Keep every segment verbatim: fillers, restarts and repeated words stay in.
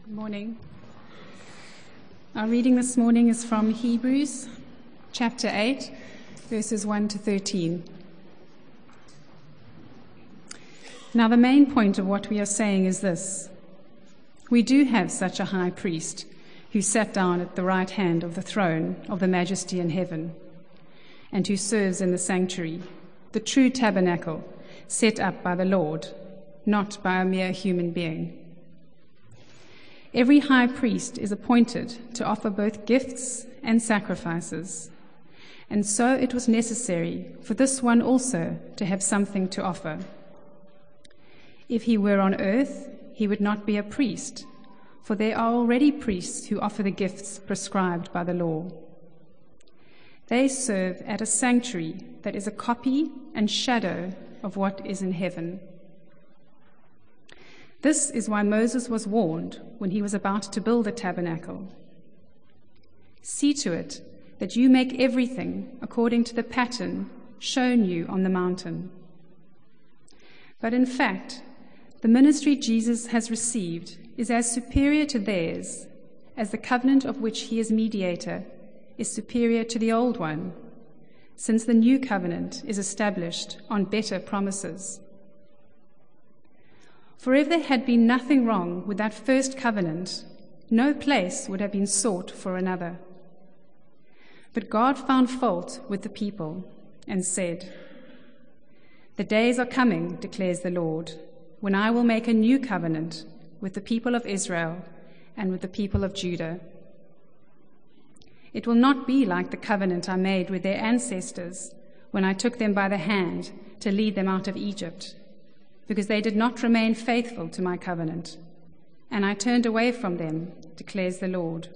Good morning. Our reading this morning is from Hebrews chapter eight, verses one to thirteen. Now, the main point of what we are saying is this: we do have such a high priest who sat down at the right hand of the throne of the Majesty in heaven, and who serves in the sanctuary, the true tabernacle set up by the Lord, not by a mere human being. Every high priest is appointed to offer both gifts and sacrifices, and so it was necessary for this one also to have something to offer. If he were on earth, he would not be a priest, for there are already priests who offer the gifts prescribed by the law. They serve at a sanctuary that is a copy and shadow of what is in heaven. This is why Moses was warned when he was about to build the tabernacle. See to it that you make everything according to the pattern shown you on the mountain. But in fact, the ministry Jesus has received is as superior to theirs as the covenant of which he is mediator is superior to the old one, since the new covenant is established on better promises. For if there had been nothing wrong with that first covenant, no place would have been sought for another. But God found fault with the people and said, "The days are coming, declares the Lord, when I will make a new covenant with the people of Israel and with the people of Judah. It will not be like the covenant I made with their ancestors when I took them by the hand to lead them out of Egypt, because they did not remain faithful to my covenant, and I turned away from them, declares the Lord.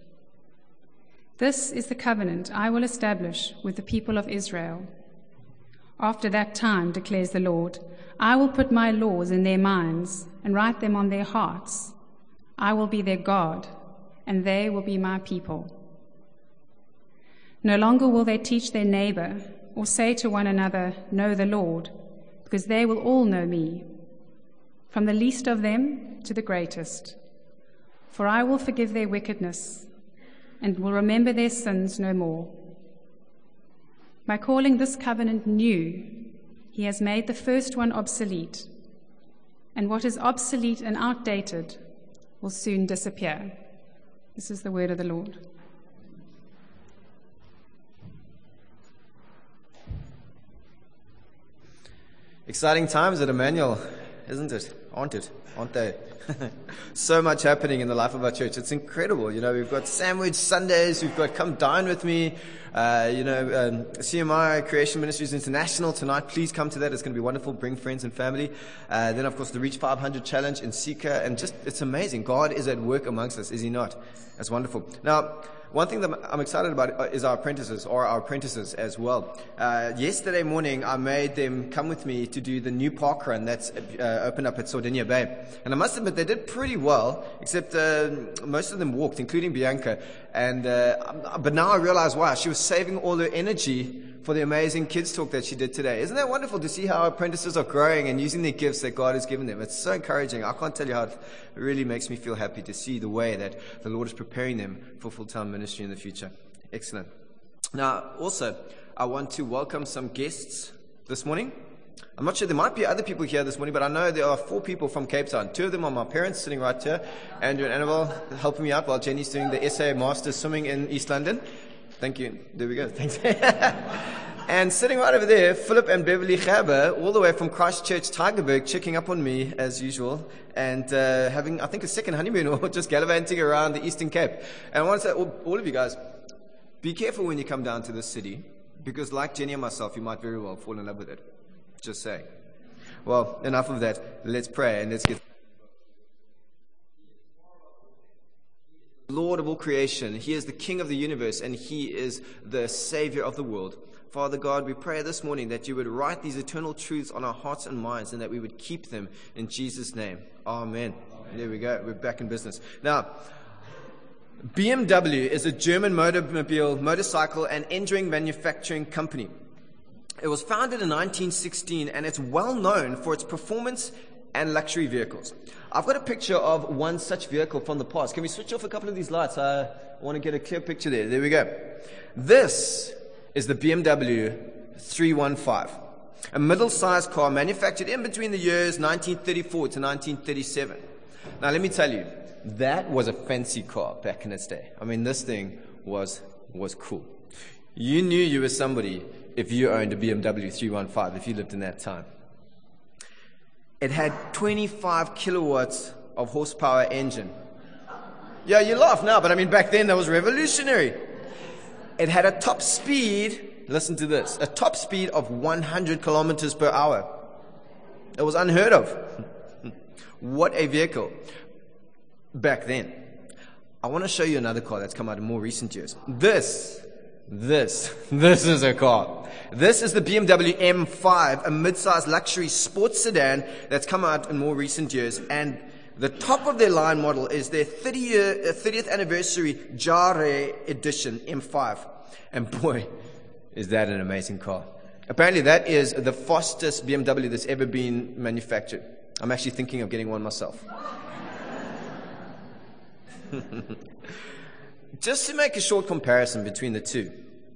This is the covenant I will establish with the people of Israel. After that time, declares the Lord, I will put my laws in their minds and write them on their hearts. I will be their God, and they will be my people. No longer will they teach their neighbor or say to one another, 'Know the Lord,' because they will all know me, from the least of them to the greatest. For I will forgive their wickedness and will remember their sins no more. By calling this covenant new, he has made the first one obsolete, and what is obsolete and outdated will soon disappear." This is the word of the Lord. Exciting times at Emmanuel, isn't it? Aren't it? Aren't they? So much happening in the life of our church. It's incredible. You know, we've got Sandwich Sundays. We've got Come Dine With Me. Uh, you know, um, C M I, Creation Ministries International tonight. Please come to that. It's going to be wonderful. Bring friends and family. Uh, then, of course, the Reach five hundred Challenge in Sika. And just, it's amazing. God is at work amongst us, is he not? That's wonderful. Now, one thing that I'm excited about is our apprentices, or our apprentices as well. Uh, yesterday morning, I made them come with me to do the new park run that's uh, opened up at Sardinia Bay. And I must admit, they did pretty well, except uh, most of them walked, including Bianca. And uh, But now I realize why. She was saving all her energy for the amazing kids talk that she did today. Isn't that wonderful to see how our apprentices are growing and using the gifts that God has given them? It's so encouraging. I can't tell you how it really makes me feel happy to see the way that the Lord is preparing them for full-time ministry in the future. Excellent. Now, also, I want to welcome some guests this morning. I'm not sure, there might be other people here this morning, but I know there are four people from Cape Town. Two of them are my parents sitting right here. Andrew and Annabelle helping me out while Jenny's doing the S A Masters swimming in East London. Thank you. There we go. Thanks. And sitting right over there, Philip and Beverly Gerber, all the way from Christchurch, Tygerberg, checking up on me as usual, and uh, having, I think, a second honeymoon, or just gallivanting around the Eastern Cape. And I want to say, all, all of you guys, be careful when you come down to this city, because like Jenny and myself, you might very well fall in love with it. Just saying. Well, enough of that. Let's pray and let's get Lord of all creation. He is the King of the universe, and he is the Savior of the world. Father God, we pray this morning that you would write these eternal truths on our hearts and minds, and that we would keep them in Jesus' name. Amen. Amen. There we go. We're back in business. Now, B M W is a German motormobile, motorcycle, and engine manufacturing company. It was founded in nineteen sixteen, and it's well known for its performance and luxury vehicles. I've got a picture of one such vehicle from the past. Can we switch off a couple of these lights? I want to get a clear picture there. There we go. This is the B M W three fifteen, a middle-sized car manufactured in between the years nineteen thirty-four to nineteen thirty-seven. Now, let me tell you, that was a fancy car back in its day. I mean, this thing was was cool. You knew you were somebody if you owned a B M W three fifteen, if you lived in that time. It had twenty-five kilowatts of horsepower engine. Yeah, you laugh now, but I mean, back then that was revolutionary. It had a top speed, listen to this, a top speed of one hundred kilometers per hour. It was unheard of. What a vehicle back then. I want to show you another car that's come out in more recent years. This, this, this is a car. This is the B M W M five, a mid-sized luxury sports sedan that's come out in more recent years. And the top of their line model is their thirtieth anniversary Jare edition M five. And boy, is that an amazing car. Apparently that is the fastest B M W that's ever been manufactured. I'm actually thinking of getting one myself. Just to make a short comparison between the two.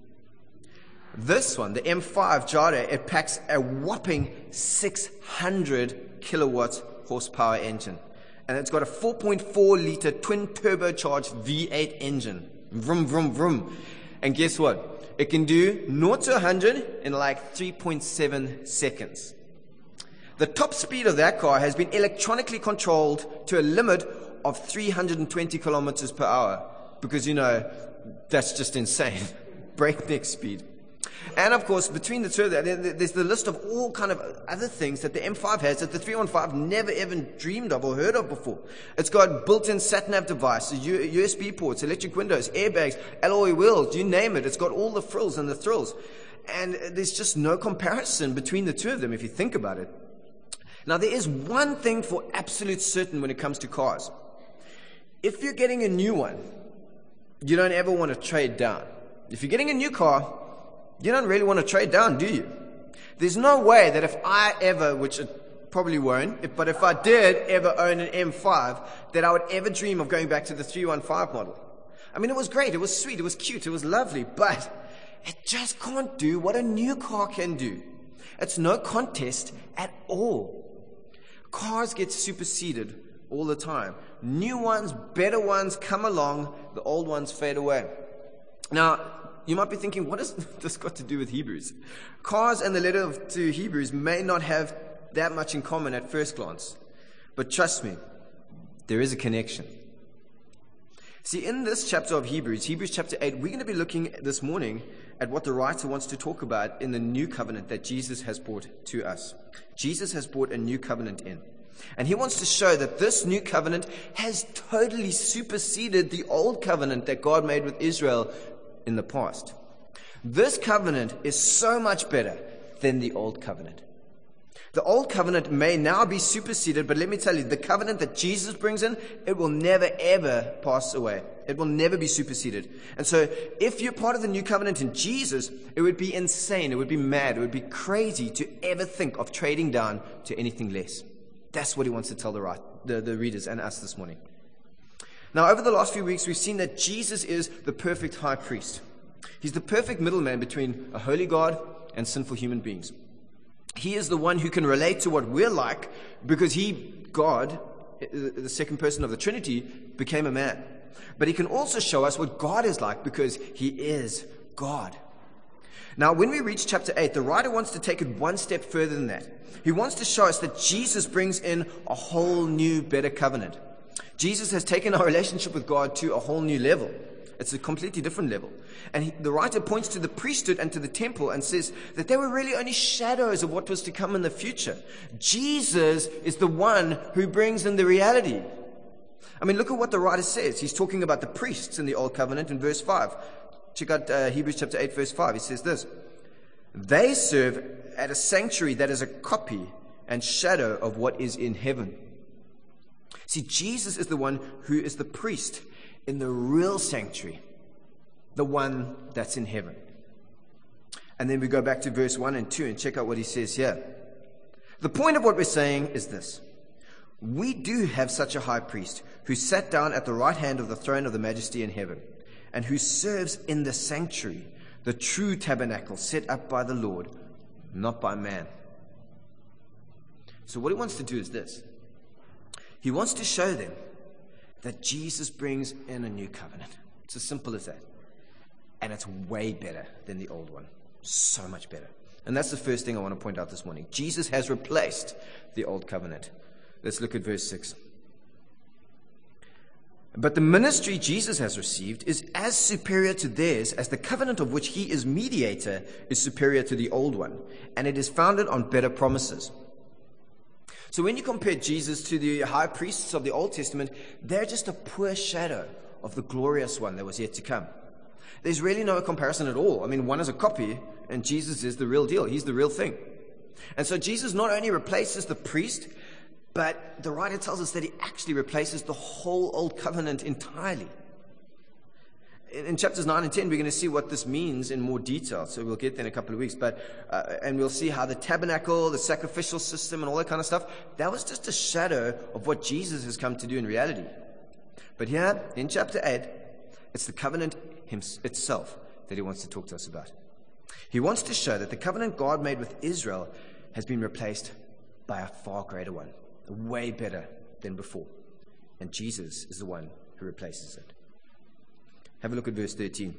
This one, the M five Jare, it packs a whopping six hundred kilowatt horsepower engine. And it's got a four point four liter twin turbocharged V eight engine. Vroom, vroom, vroom. And guess what? It can do zero to one hundred in like three point seven seconds. The top speed of that car has been electronically controlled to a limit of three hundred twenty kilometers per hour. Because, you know, that's just insane. Breakneck speed. And of course, between the two of them, there's the list of all kind of other things that the M five has that the three fifteen never even dreamed of or heard of before. It's got built-in sat-nav devices, U S B ports, electric windows, airbags, alloy wheels, you name it. It's got all the frills and the thrills. And there's just no comparison between the two of them if you think about it. Now, there is one thing for absolute certain when it comes to cars. If you're getting a new one, you don't ever want to trade down. If you're getting a new car, you don't really want to trade down, do you? There's no way that if I ever, which it probably won't, if, but if I did ever own an M five, that I would ever dream of going back to the three fifteen model. I mean, it was great, it was sweet, it was cute, it was lovely, but it just can't do what a new car can do. It's no contest at all. Cars get superseded all the time. New ones, better ones come along, the old ones fade away. Now, you might be thinking, what has this got to do with Hebrews? Cars and the letter to Hebrews may not have that much in common at first glance. But trust me, there is a connection. See, in this chapter of Hebrews, Hebrews chapter eight, we're going to be looking this morning at what the writer wants to talk about in the new covenant that Jesus has brought to us. Jesus has brought a new covenant in. And he wants to show that this new covenant has totally superseded the old covenant that God made with Israel in the past. This covenant is so much better than the old covenant. The old covenant may now be superseded, but let me tell you, the covenant that Jesus brings in, it will never ever pass away. It will never be superseded. And so if you're part of the new covenant in Jesus, it would be insane, it would be mad, it would be crazy to ever think of trading down to anything less. That's what he wants to tell the, right, the, the readers and us this morning. Now, over the last few weeks, we've seen that Jesus is the perfect high priest. He's the perfect middleman between a holy God and sinful human beings. He is the one who can relate to what we're like because he, God, the second person of the Trinity, became a man. But he can also show us what God is like because he is God. Now, when we reach chapter eight, the writer wants to take it one step further than that. He wants to show us that Jesus brings in a whole new, better covenant. Jesus has taken our relationship with God to a whole new level. It's a completely different level. And he, the writer points to the priesthood and to the temple and says that they were really only shadows of what was to come in the future. Jesus is the one who brings in the reality. I mean, look at what the writer says. He's talking about the priests in the Old Covenant in verse five. Check out uh, Hebrews chapter eight, verse five. He says this: they serve at a sanctuary that is a copy and shadow of what is in heaven. See, Jesus is the one who is the priest in the real sanctuary, the one that's in heaven. And then we go back to verse one and two and check out what he says here. The point of what we're saying is this: We do have such a high priest who sat down at the right hand of the throne of the majesty in heaven, and who serves in the sanctuary, the true tabernacle set up by the Lord, not by man. So what he wants to do is this. He wants to show them that Jesus brings in a new covenant. It's as simple as that. And it's way better than the old one. So much better. And that's the first thing I want to point out this morning. Jesus has replaced the old covenant. Let's look at verse six. But the ministry Jesus has received is as superior to theirs as the covenant of which he is mediator is superior to the old one, and it is founded on better promises. So when you compare Jesus to the high priests of the Old Testament, they're just a poor shadow of the glorious one that was yet to come. There's really no comparison at all. I mean, one is a copy, and Jesus is the real deal. He's the real thing. And so Jesus not only replaces the priest, but the writer tells us that he actually replaces the whole old covenant entirely. In, in chapters nine and ten, we're going to see what this means in more detail. So we'll get there in a couple of weeks. But uh, and we'll see how the tabernacle, the sacrificial system, and all that kind of stuff, that was just a shadow of what Jesus has come to do in reality. But here, in chapter eight, it's the covenant itself that he wants to talk to us about. He wants to show that the covenant God made with Israel has been replaced by a far greater one. Way better than before. And Jesus is the one who replaces it. Have a look at verse thirteen.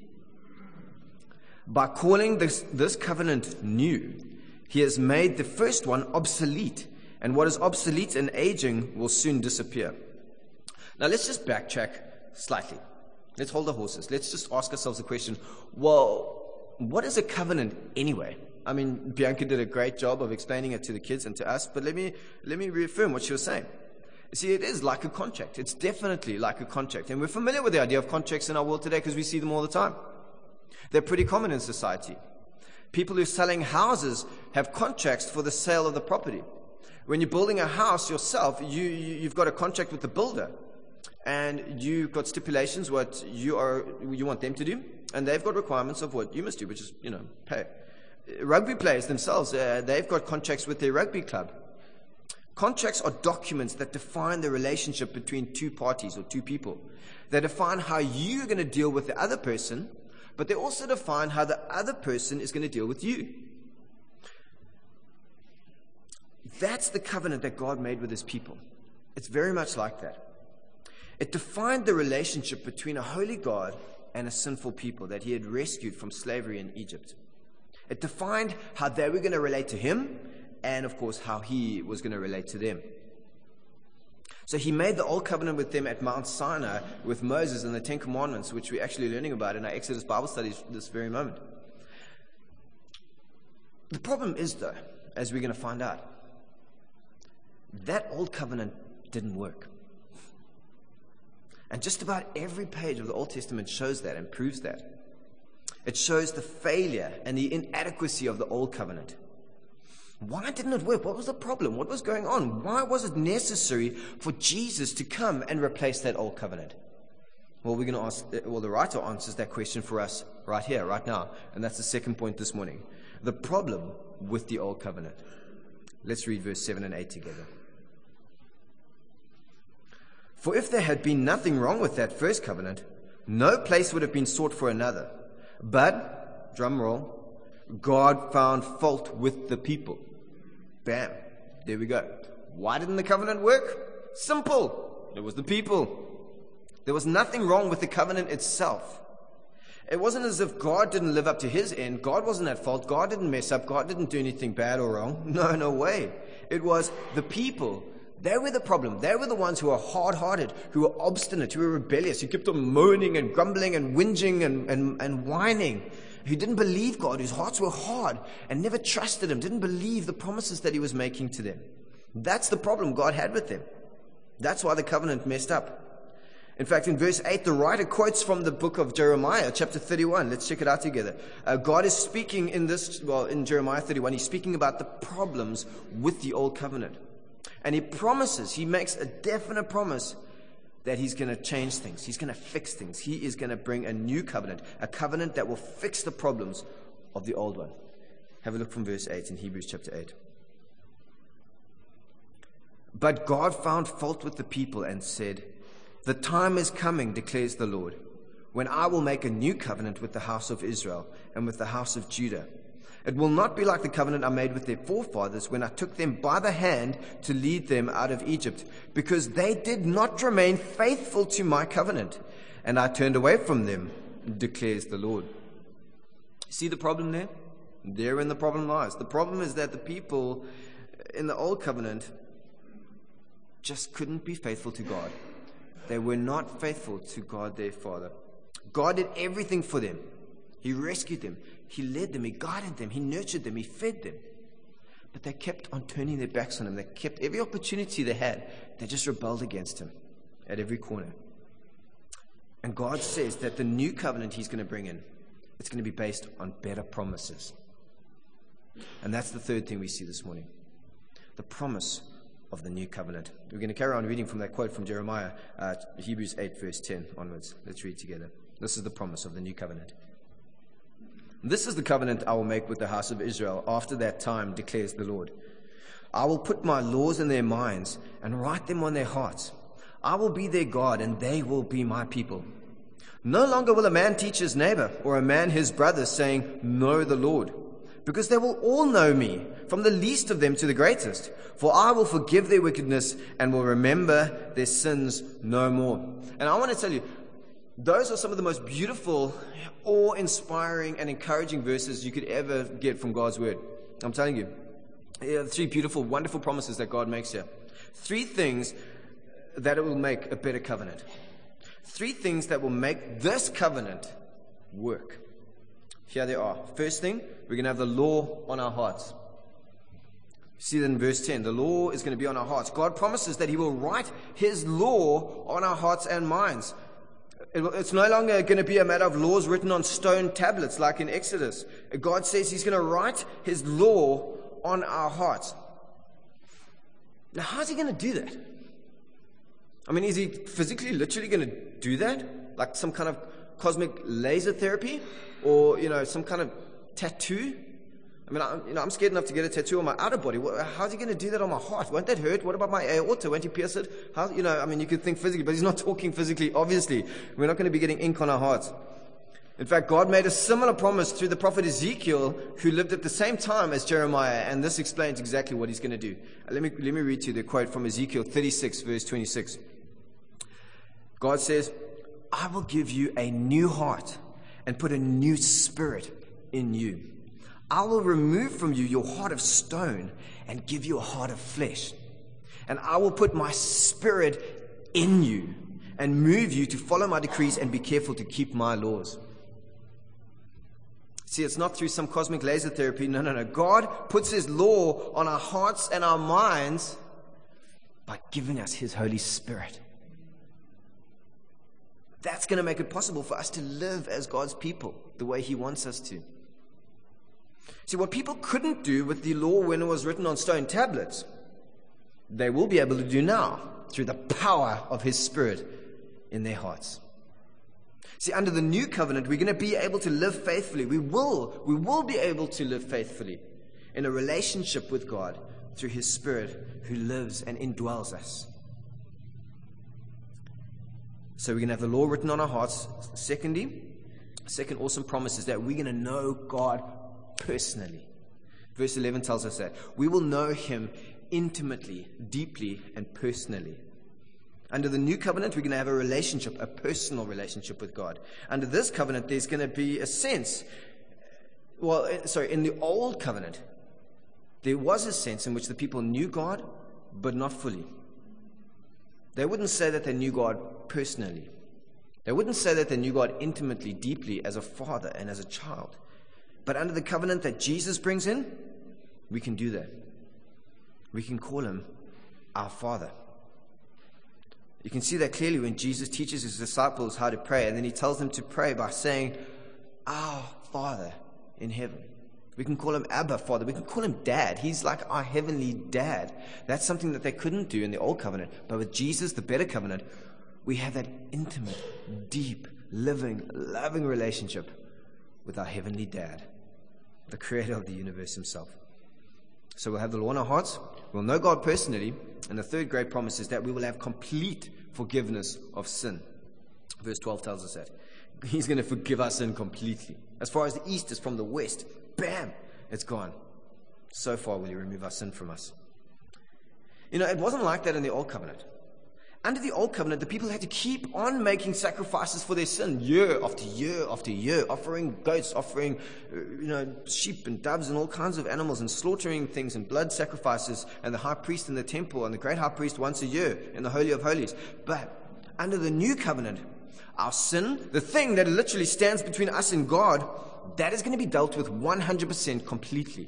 By calling this, this covenant new, he has made the first one obsolete, and what is obsolete and aging will soon disappear. Now let's just backtrack slightly. Let's hold our horses. Let's just ask ourselves the question, well, what is a covenant anyway? I mean, Bianca did a great job of explaining it to the kids and to us, but let me let me reaffirm what she was saying. You see, it is like a contract. It's definitely like a contract. And we're familiar with the idea of contracts in our world today because we see them all the time. They're pretty common in society. People who are selling houses have contracts for the sale of the property. When you're building a house yourself, you, you, you've got a contract with the builder. And you've got stipulations what you are you want them to do. And they've got requirements of what you must do, which is, you know, pay. Rugby players themselves, uh, they've got contracts with their rugby club. Contracts are documents that define the relationship between two parties or two people. They define how you're going to deal with the other person, but they also define how the other person is going to deal with you. That's the covenant that God made with his people. It's very much like that. It defined the relationship between a holy God and a sinful people that he had rescued from slavery in Egypt. It defined how they were going to relate to him and, of course, how he was going to relate to them. So he made the old covenant with them at Mount Sinai with Moses and the Ten Commandments, which we're actually learning about in our Exodus Bible studies this very moment. The problem is, though, as we're going to find out, that old covenant didn't work. And just about every page of the Old Testament shows that and proves that. It shows the failure and the inadequacy of the old covenant. Why didn't it work? What was the problem? What was going on? Why was it necessary for Jesus to come and replace that old covenant? Well, we're going to ask, well, the writer answers that question for us right here, right now. And that's the second point this morning. The problem with the old covenant. Let's read verse seven and eight together. For if there had been nothing wrong with that first covenant, no place would have been sought for another. But, drum roll, God found fault with the people. Bam. There we go. Why didn't the covenant work? Simple. It was the people. There was nothing wrong with the covenant itself. It wasn't as if God didn't live up to his end. God wasn't at fault. God didn't mess up. God didn't do anything bad or wrong. No, no way. It was the people. They were the problem. They were the ones who were hard-hearted, who were obstinate, who were rebellious, who kept on moaning and grumbling and whinging and, and, and whining, who didn't believe God, whose hearts were hard and never trusted him, didn't believe the promises that he was making to them. That's the problem God had with them. That's why the covenant messed up. In fact, in verse eight, the writer quotes from the book of Jeremiah, chapter thirty-one. Let's check it out together. Uh, God is speaking in this, well, in Jeremiah thirty-one, he's speaking about the problems with the old covenant. And he promises, he makes a definite promise that he's going to change things. He's going to fix things. He is going to bring a new covenant, a covenant that will fix the problems of the old one. Have a look from verse eight in Hebrews chapter eight. But God found fault with the people and said, "The time is coming, declares the Lord, when I will make a new covenant with the house of Israel and with the house of Judah. It will not be like the covenant I made with their forefathers when I took them by the hand to lead them out of Egypt, because they did not remain faithful to my covenant, and I turned away from them, declares the Lord." See the problem there? Therein the problem lies. The problem is that the people in the old covenant just couldn't be faithful to God. They were not faithful to God their Father. God did everything for them. He rescued them. He led them. He guided them. He nurtured them. He fed them. But they kept on turning their backs on him. They kept every opportunity they had. They just rebelled against him at every corner. And God says that the new covenant he's going to bring in, it's going to be based on better promises. And that's the third thing we see this morning. The promise of the new covenant. We're going to carry on reading from that quote from Jeremiah, uh, Hebrews eight, verse ten onwards. Let's read together. This is the promise of the new covenant. "This is the covenant I will make with the house of Israel after that time, declares the Lord. I will put my laws in their minds and write them on their hearts. I will be their God, and they will be my people. No longer will a man teach his neighbor or a man his brother, saying, 'Know the Lord,' because they will all know me, from the least of them to the greatest. For I will forgive their wickedness and will remember their sins no more." And I want to tell you, those are some of the most beautiful, awe-inspiring, and encouraging verses you could ever get from God's word. I'm telling you, yeah, three beautiful, wonderful promises that God makes here. Three things that it will make a better covenant. Three things that will make this covenant work. Here they are. First thing, we're going to have the law on our hearts. See that in verse ten. The law is going to be on our hearts. God promises that he will write his law on our hearts and minds. It's no longer going to be a matter of laws written on stone tablets like in Exodus. God says he's going to write his law on our hearts. Now, how's he going to do that? I mean, is he physically, literally going to do that? Like some kind of cosmic laser therapy? Or, you know, some kind of tattoo? I mean, I'm, you know, I'm scared enough to get a tattoo on my outer body. How's he going to do that on my heart? Won't that hurt? What about my aorta? Won't he pierce it? How, you know, I mean, you could think physically, but he's not talking physically, obviously. We're not going to be getting ink on our hearts. In fact, God made a similar promise through the prophet Ezekiel, who lived at the same time as Jeremiah, and this explains exactly what he's going to do. Let me, let me read to you the quote from Ezekiel thirty-six, verse twenty-six. God says, "I will give you a new heart and put a new spirit in you. I will remove from you your heart of stone and give you a heart of flesh. And I will put my spirit in you and move you to follow my decrees and be careful to keep my laws." See, it's not through some cosmic laser therapy. No, no, no. God puts his law on our hearts and our minds by giving us his Holy Spirit. That's going to make it possible for us to live as God's people the way he wants us to. See, what people couldn't do with the law when it was written on stone tablets, they will be able to do now through the power of his Spirit in their hearts. See, under the new covenant, we're going to be able to live faithfully. We will, we will be able to live faithfully in a relationship with God through his Spirit who lives and indwells us. So we're going to have the law written on our hearts. Secondly, second awesome promise is that we're going to know God personally. Verse eleven tells us that we will know him intimately, deeply, and personally. Under the new covenant, we're going to have a relationship, a personal relationship with God. Under this covenant, there's going to be a sense, well, sorry, in the old covenant, there was a sense in which the people knew God, but not fully. They wouldn't say that they knew God personally. They wouldn't say that they knew God intimately, deeply, as a father and as a child. But under the covenant that Jesus brings in, we can do that. We can call him our Father. You can see that clearly when Jesus teaches his disciples how to pray, and then he tells them to pray by saying, "Our Father in heaven." We can call him Abba, Father. We can call him Dad. He's like our heavenly Dad. That's something that they couldn't do in the old covenant. But with Jesus, the better covenant, we have that intimate, deep, living, loving relationship with our heavenly Dad, the creator of the universe himself. So we'll have the law in our hearts. We'll know God personally. And the third great promise is that we will have complete forgiveness of sin. Verse twelve tells us that. He's going to forgive our sin completely. As far as the east is from the west, bam, it's gone. So far will He remove our sin from us. You know, it wasn't like that in the Old Covenant. Under the Old Covenant, the people had to keep on making sacrifices for their sin year after year after year, offering goats, offering, you know, sheep and doves and all kinds of animals, and slaughtering things and blood sacrifices, and the high priest in the temple and the great high priest once a year in the Holy of Holies. But under the New Covenant, our sin, the thing that literally stands between us and God, that is going to be dealt with one hundred percent completely.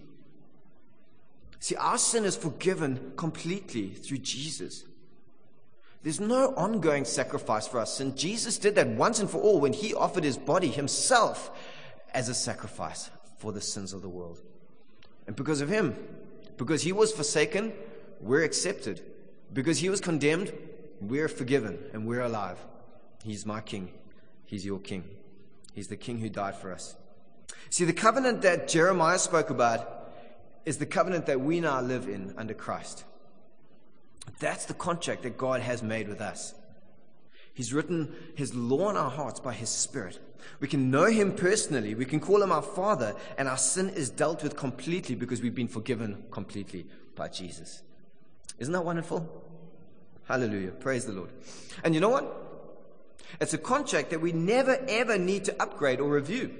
See, our sin is forgiven completely through Jesus. There's no ongoing sacrifice for our sin. Jesus did that once and for all when He offered His body Himself as a sacrifice for the sins of the world. And because of Him, because He was forsaken, we're accepted. Because He was condemned, we're forgiven and we're alive. He's my King. He's your King. He's the King who died for us. See, the covenant that Jeremiah spoke about is the covenant that we now live in under Christ. That's the contract that God has made with us. He's written His law in our hearts by His Spirit. We can know Him personally. We can call Him our Father, and our sin is dealt with completely because we've been forgiven completely by Jesus. Isn't that wonderful? Hallelujah. Praise the Lord. And you know what? It's a contract that we never ever need to upgrade or review.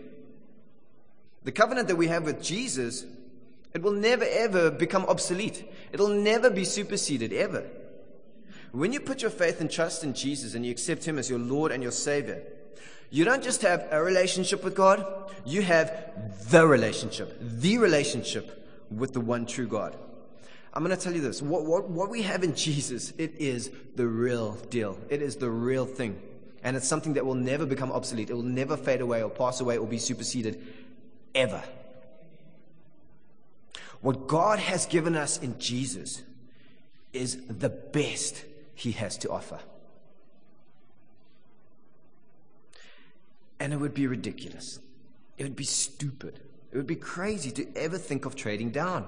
The covenant that we have with Jesus, it will never ever become obsolete. It'll never be superseded, ever. When you put your faith and trust in Jesus and you accept Him as your Lord and your Savior, you don't just have a relationship with God, you have the relationship, the relationship with the one true God. I'm going to tell you this, what, what, what we have in Jesus, it is the real deal. It is the real thing. And it's something that will never become obsolete. It will never fade away or pass away or be superseded, ever. What God has given us in Jesus is the best He has to offer. And it would be ridiculous. It would be stupid. It would be crazy to ever think of trading down.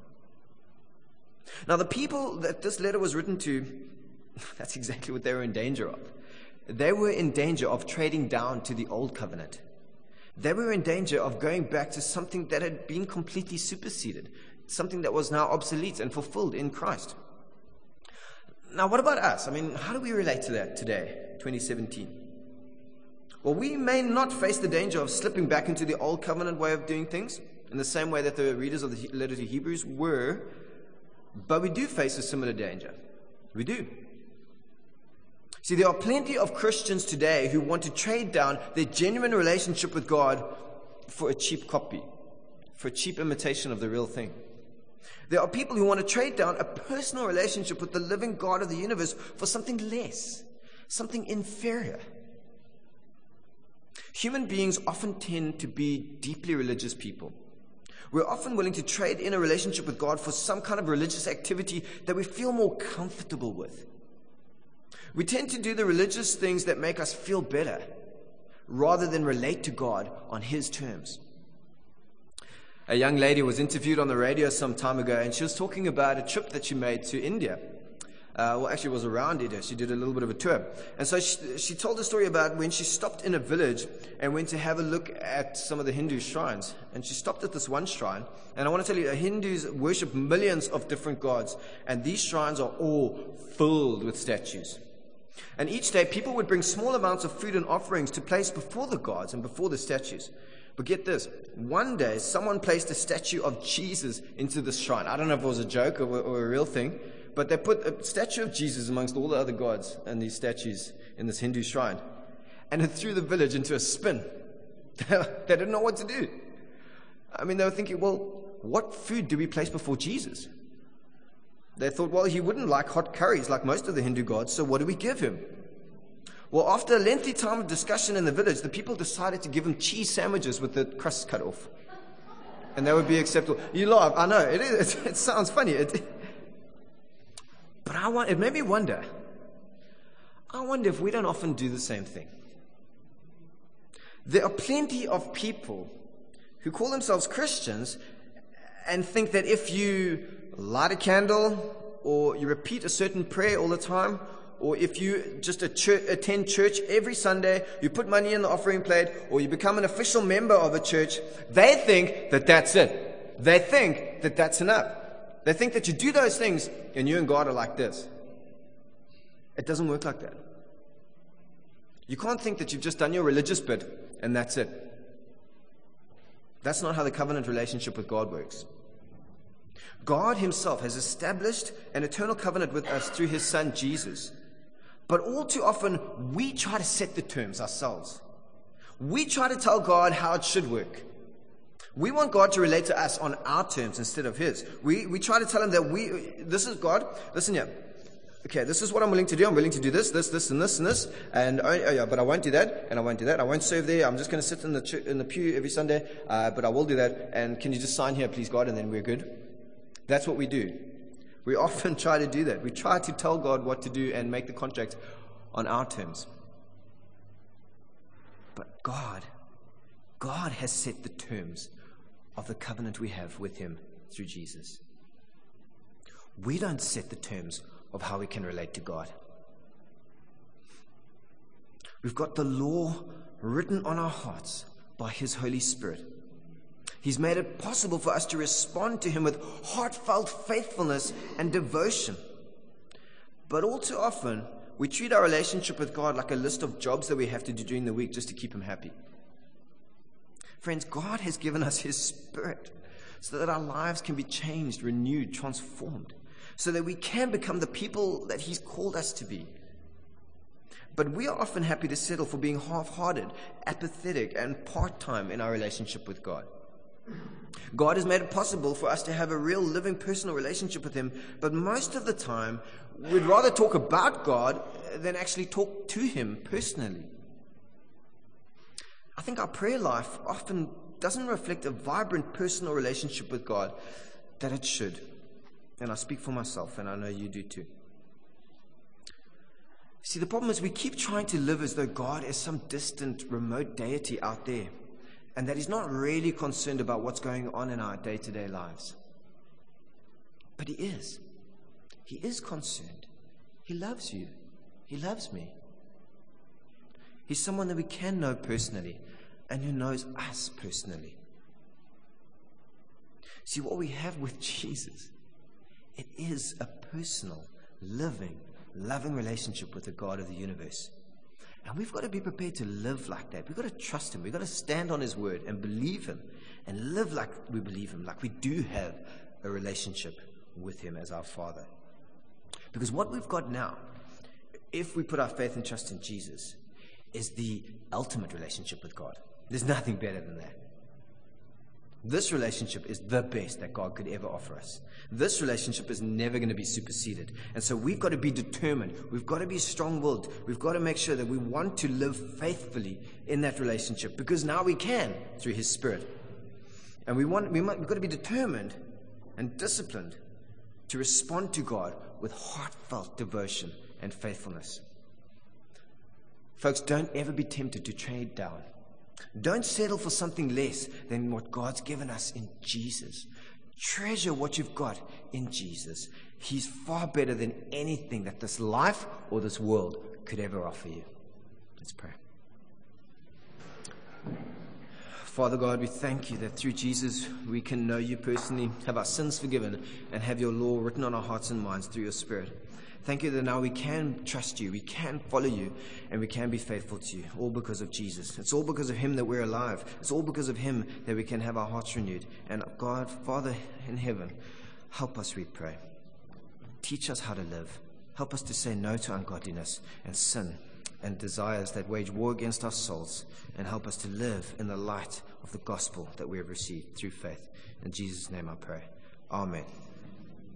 Now, the people that this letter was written to, that's exactly what they were in danger of. They were in danger of trading down to the old covenant. They were in danger of going back to something that had been completely superseded, something that was now obsolete and fulfilled in Christ. Now, what about us? I mean, how do we relate to that today, twenty seventeen? Well, we may not face the danger of slipping back into the old covenant way of doing things, in the same way that the readers of the letter to Hebrews were, but we do face a similar danger. We do. See, there are plenty of Christians today who want to trade down their genuine relationship with God for a cheap copy, for a cheap imitation of the real thing. There are people who want to trade down a personal relationship with the living God of the universe for something less, something inferior. Human beings often tend to be deeply religious people. We're often willing to trade in a relationship with God for some kind of religious activity that we feel more comfortable with. We tend to do the religious things that make us feel better, rather than relate to God on His terms. A young lady was interviewed on the radio some time ago, and she was talking about a trip that she made to India. Uh, well, actually, it was around India. She did a little bit of a tour. And so she, she told a story about when she stopped in a village and went to have a look at some of the Hindu shrines. And she stopped at this one shrine. And I want to tell you, Hindus worship millions of different gods. And these shrines are all filled with statues. And each day, people would bring small amounts of food and offerings to place before the gods and before the statues. But get this, one day, someone placed a statue of Jesus into this shrine. I don't know if it was a joke or, or a real thing, but they put a statue of Jesus amongst all the other gods and these statues in this Hindu shrine. And it threw the village into a spin. They didn't know what to do. I mean, they were thinking, well, what food do we place before Jesus? They thought, well, He wouldn't like hot curries like most of the Hindu gods, so what do we give Him? Well, after a lengthy time of discussion in the village, the people decided to give Him cheese sandwiches with the crust cut off. And that would be acceptable. You laugh. I know. It is. It, it sounds funny. It, but I want, it made me wonder. I wonder if we don't often do the same thing. There are plenty of people who call themselves Christians and think that if you light a candle, or you repeat a certain prayer all the time, or if you just a church, attend church every Sunday, you put money in the offering plate, or you become an official member of a church, they think that that's it. They think that that's enough. They think that you do those things and you and God are like this. It doesn't work like that. You can't think that you've just done your religious bit and that's it. That's not how the covenant relationship with God works. God himself has established an eternal covenant with us through his son Jesus. But all too often, we try to set the terms ourselves. We try to tell God how it should work. We want God to relate to us on our terms instead of his. We we try to tell him that we, this is God, listen here. Okay, this is what I'm willing to do. I'm willing to do this, this, this, and this, and this. And oh, oh yeah, but I won't do that, and I won't do that. I won't serve there. I'm just going to sit in the ch- in the pew every Sunday, uh, but I will do that. And can you just sign here, please, God, and then we're good? That's what we do. We often try to do that. We try to tell God what to do and make the contract on our terms. But God, God has set the terms of the covenant we have with him through Jesus. We don't set the terms of how we can relate to God. We've got the law written on our hearts by his Holy Spirit. He's made it possible for us to respond to him with heartfelt faithfulness and devotion. But all too often, we treat our relationship with God like a list of jobs that we have to do during the week just to keep him happy. Friends, God has given us his Spirit so that our lives can be changed, renewed, transformed, so that we can become the people that he's called us to be. But we are often happy to settle for being half-hearted, apathetic, and part-time in our relationship with God. God has made it possible for us to have a real living personal relationship with him, but most of the time, we'd rather talk about God than actually talk to him personally. I think our prayer life often doesn't reflect a vibrant personal relationship with God that it should. And I speak for myself, and I know you do too. See, the problem is we keep trying to live as though God is some distant, remote deity out there, and that he's not really concerned about what's going on in our day-to-day lives. But he is. He is concerned. He loves you. He loves me. He's someone that we can know personally and who knows us personally. See, what we have with Jesus, it is a personal, living, loving relationship with the God of the universe. And we've got to be prepared to live like that. We've got to trust him. We've got to stand on his word and believe him and live like we believe him, like we do have a relationship with him as our Father. Because what we've got now, if we put our faith and trust in Jesus, is the ultimate relationship with God. There's nothing better than that. This relationship is the best that God could ever offer us. This relationship is never going to be superseded. And so we've got to be determined. We've got to be strong-willed. We've got to make sure that we want to live faithfully in that relationship, because now we can through his Spirit. And we want, we might, we've got to be determined and disciplined to respond to God with heartfelt devotion and faithfulness. Folks, don't ever be tempted to trade down. Don't settle for something less than what God's given us in Jesus. Treasure what you've got in Jesus. He's far better than anything that this life or this world could ever offer you. Let's pray. Father God, we thank you that through Jesus we can know you personally, have our sins forgiven, and have your law written on our hearts and minds through your Spirit. Thank you that now we can trust you, we can follow you, and we can be faithful to you, all because of Jesus. It's all because of him that we're alive. It's all because of him that we can have our hearts renewed. And God, Father in heaven, help us, we pray. Teach us how to live. Help us to say no to ungodliness and sin and desires that wage war against our souls, and help us to live in the light of the gospel that we have received through faith. In Jesus' name I pray. Amen.